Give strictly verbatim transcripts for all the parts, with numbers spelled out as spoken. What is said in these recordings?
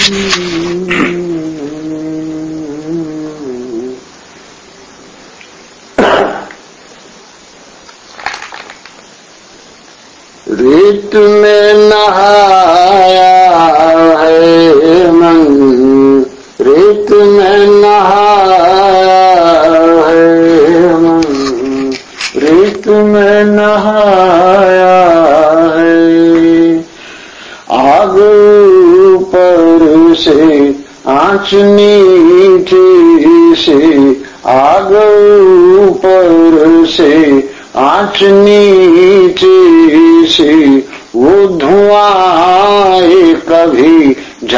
रेत में नहाया है मन, रेत में नहाया है मन, रेत में नहाया है। आग ऊपर से आँच नीचे से, आग ऊपर से आँच नीचे से, वो धुआं कभी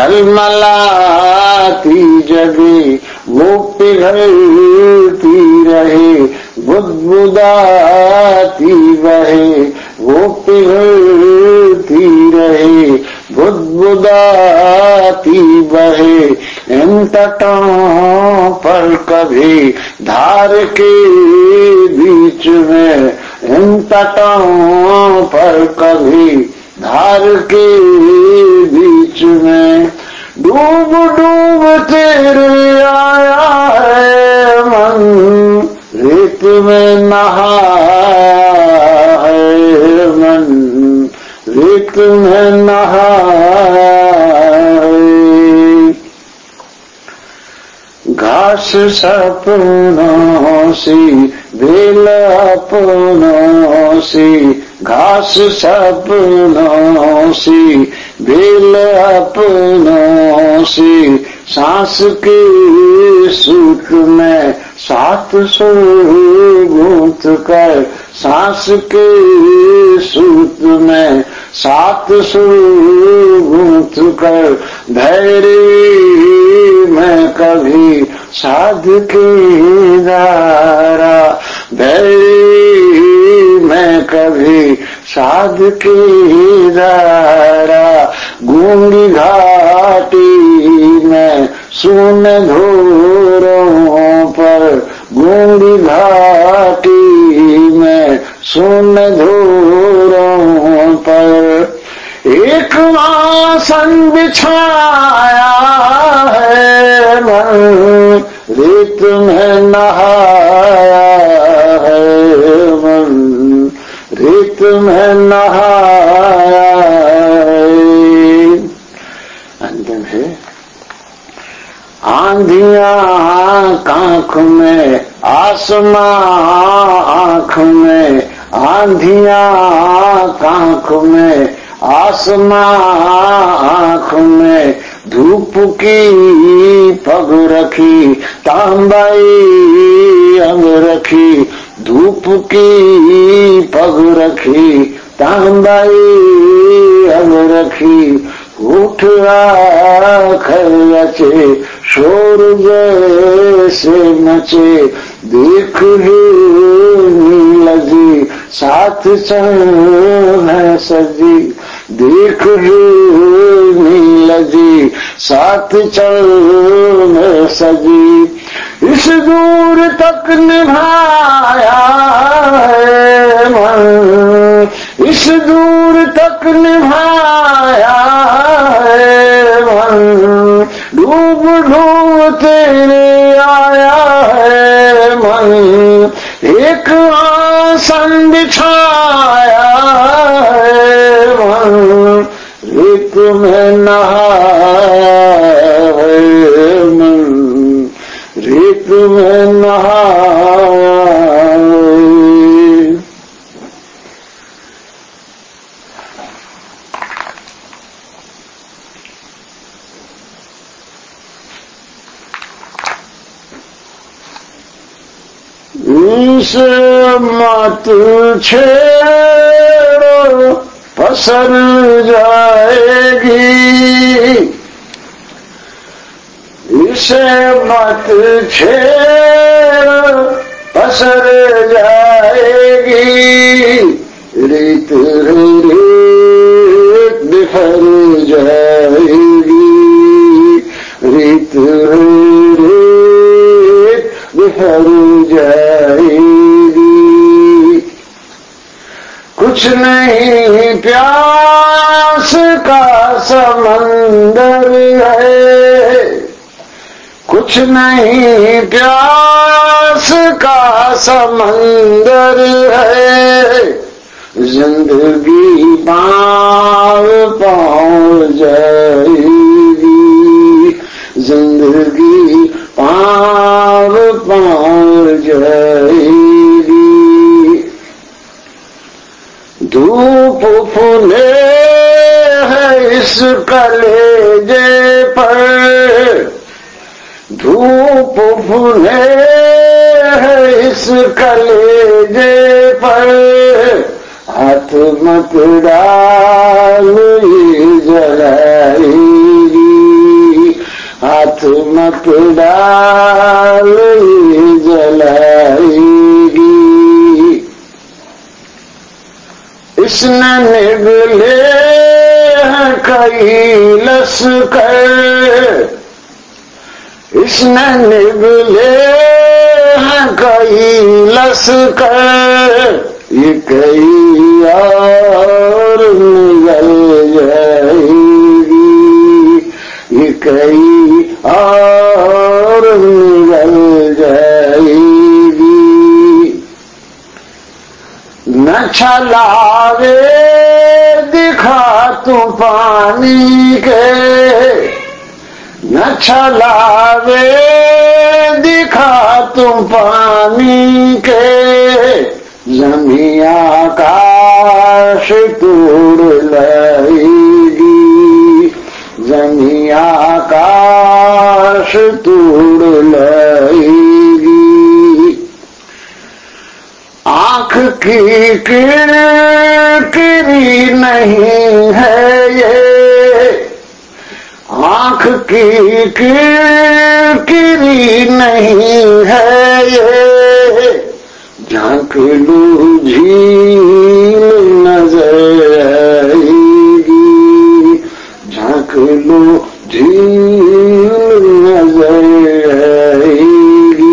झलमलाती जगे, वो पिघलती रहे बुदबुदाती बहे, वो पिघलती रहे बुदबुदाती बहे। इन तटों पर कभी धार के बीच में, इन तटों पर कभी धार के बीच में, डूब डूब तेरे आया है मन, रेत में नहाया है मन, रेत में नहाया है। घास सपनों सी बेल अपनों सी, घास सपनों सी बेल अपनों सी, सांस के सूत में सात सुर गूंथ कर, सांस के सूत में सात सुर गूंथ कर, भैरवी में कभी साध की धारा, भैरवी में कभी साध की धारा, गूंगी घाटी में सुन धोरों पर, गूंगी घाटी में सुन धोरों पर, एक आसन बिछाया है मन, रेत में नहाया है मन, रेत में नहाया है। अंतिम है, आंधियां कांख में आसमां आंख में, आंधियां कांख में आसमां आंख में, धूप की पग रखी तांबाई अंग रखी, धूप की पग रखी तांबाई अंग रखी, उठ आखर रचे शोर जैसे मचे, देख ही नीलजी साथ चल है सजी, देख ही नीलजी साथ चल है सजी। इस दूर तक निभाया है मन, इस दूर तक निभाया है मन, डूब डूब तेरे आया है मन, एक आसन बिछाया है मन, रेत में नहाया है मन, रेत में नहाया है। इसे मत छेड़ो पसर जाएगी, इसे मत छेड़ो पसर जाएगी, रेत रेत बिखर जाएगी, रेत रेत बिखर जाएगी। कुछ नहीं प्यास का समंदर है, कुछ नहीं प्यास का समंदर है, जिंदगी पार पार जाएगी, जिंदगी पार पार जाएगी। धूप फूले है इस कलेजे पर, धूप फूले है इस कलेजे पर, हाथ मत डाल ये जलाएगी, हाथ मत डाल ये जलाएगी। इसने निगले हैं कई लश्कर, इसने निगले हैं कई लश्कर, ये कई और निगल जाएगी, ये कई और निगल जाएगी। न छलावे दिखा तू पानी के, न छलावे दिखा तुम पानी के, जमी आकाश तोड़ लाएगी, जमी आकाश तोड़ लाएगी। आँख की किरकिरी नहीं है ये, आँख की किरकिरी नहीं है ये, झांक लो झील नजर आएगी, झांक लो झील नजर आएगी।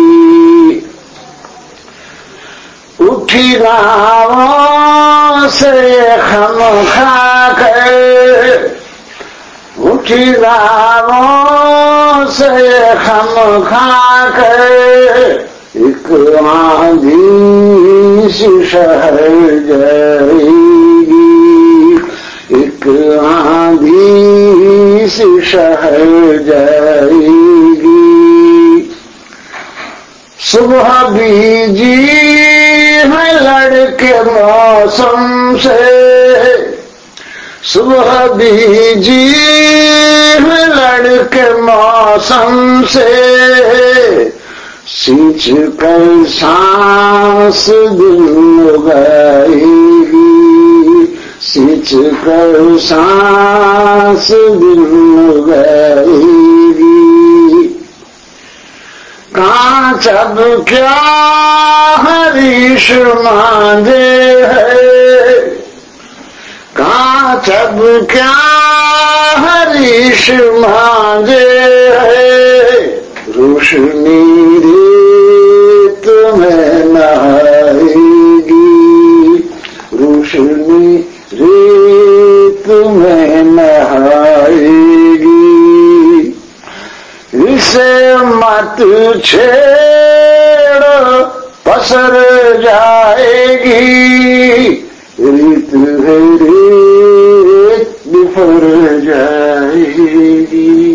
उठी नावों से खम खाकर, उठी नावों से खम खाकर, एक आंधी सी शहर जाएगी, एक आंधी सी शहर जाएगी। सुबह बीजी है लड़के मौसम से, सुबह बीजी है लड़के मौसम से, सींच कर सांस दिल उगाएगी, सींच कर सांस दिल उगाएगी। कांच अब क्या हरीश मांझे है, कांच अब क्या हरीश मांझे है, रोशनी रेत में नहाएगी, रोशनी रेत में नहाएगी। इसे मत छेड़ो पसर जाएगी, रीत है रेत बिफर जाएगी।